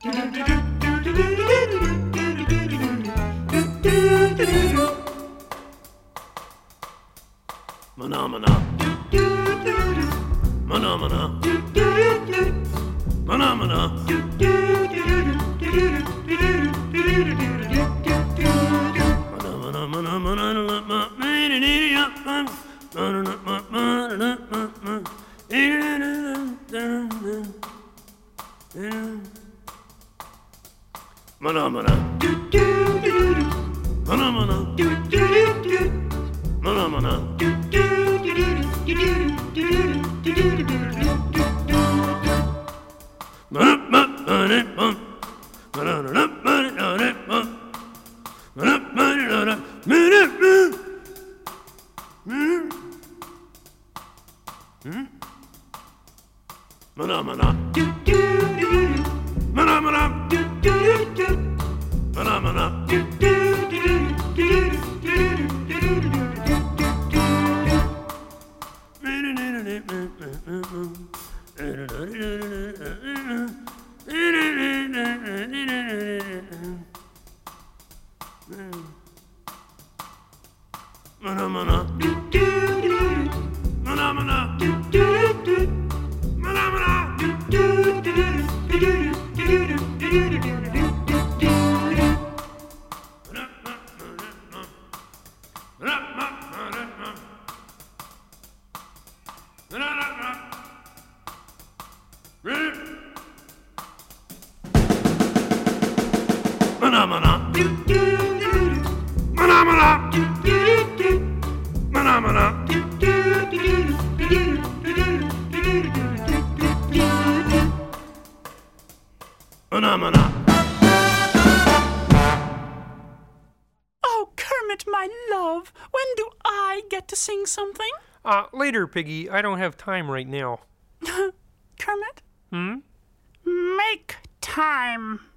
Mana-mana. Mana-mana. Mana-mana. Mana-mana. Mana-mana. Mana-mana. Oh, Kermit, my love, when do I get to sing something? Later, Piggy. I don't have time right now. Kermit? Hmm? Make time.